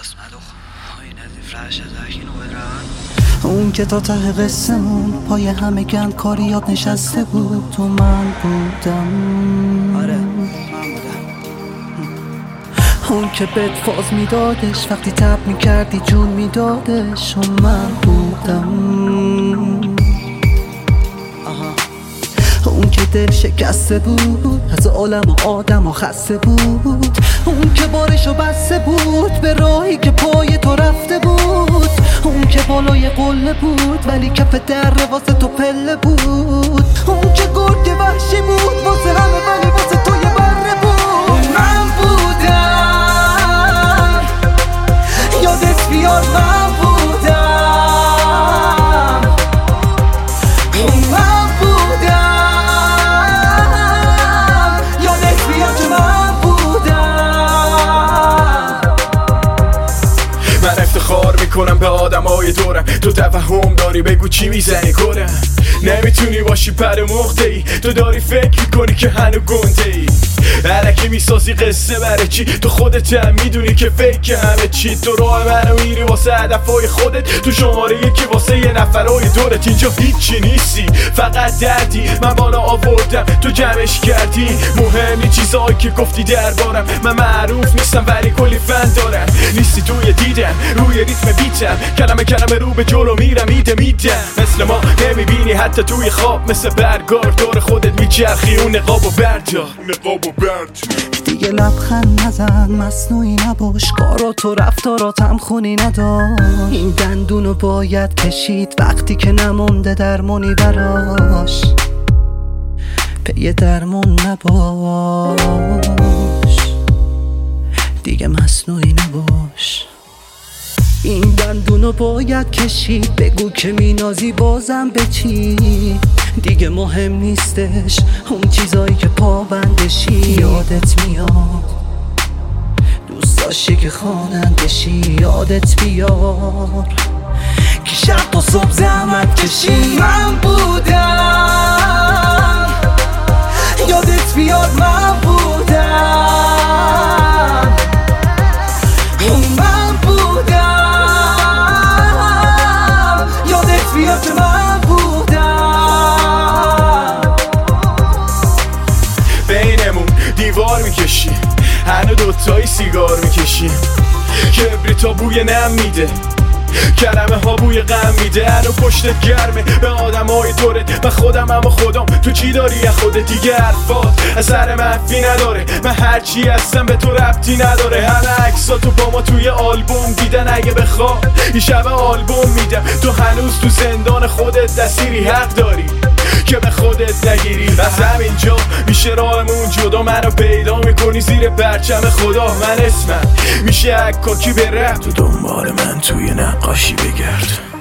اون که تا ته قصه‌مون پای همه گند کاریات نشسته بود تو من بودم. آره من بودم. اون که بهت فاز میدادش وقتی تب میکردی جون میدادش و من بودم. اون که دل شکسته بود از عالم و آدم و خسته بود. اون که بارشو بسته بود به راهی که پای تو رفته بود. اون که بالای قله بود ولی کف در واسه تو پله بود. اون که گرگ وحشی بود واسه همه ولی واسه تو یه بره بود. من بودم یادت بیاد من بودم. من بودم یادت بیاد که من بودم. من افتخار میکنم به آدمای دورم، تو توهم داری بگو چی میزنی گرم. نمیتونی باشی پر مختهی، تو داری فکر میکنی که هنو گنده ای. علکی میسازی قصه برای چی؟ تو خودت هم میدونی که فکر همه چی. تو راه منو میری واسه هدفهای خودت، تو شماره یکی واسه یه نفرهای دورت. اینجا هیچی نیستی فقط دردی، من بالا آوردم تو جمعش کردی. مهمی چیزایی که گفتی دربارم، من معروف نیستم ولی کلی فن دارم. نیستی توی دیدم روی ریتم بیتم، کلمه رو به جلو میرم میدم. مثل ما نمیبینی حتی توی خواب، مثل برگار دور خودت میچرخی. اون نقابو بردار دیگه لبخند نزن مصنوعی نباش، کارات و رفتاراتم خونی نداشت. این دندونو باید کشید وقتی که نمونده درمونی براش. پی درمون نباش دیگه مصنوعی نباش. این دندونو باید کشید، بگو که مینازی بازم به چی. دیگه مهم نیستش اون چیزایی که پابندشی. یادت میاد دوست داشتی که خوانندشی. یادت بیار که شب تا صبح زحمت کشی. من بودم یادت بیاد من بودم. من بودم یادت بیاد که من بودم. بینمون دیوار میکشی، هنو دوتایی سیگار میکشیم. کبریتا بوی نم میده، کلمه ها بوی غم میده. هنو پشتت گرمه به آدم های دورت، من خودم اما خودم. تو چی داری از خودت؟ دیگه حرفات اثر منفی نداره، من هرچی هستم به تو ربطی نداره. همه عکساتو با ما توی آلبوم دیدن، اگه بخواد این شب آلبوم میدم. تو هنوز تو زندان خودت دستیری، حق داری که به خودت نگیری. از همینجا میشه راهمون جدا، منو پیدا میکنی زیر پرچم خدا. من اسمم میشه عکاکی به رفت، تو دنبال من توی نقاشی بگرد.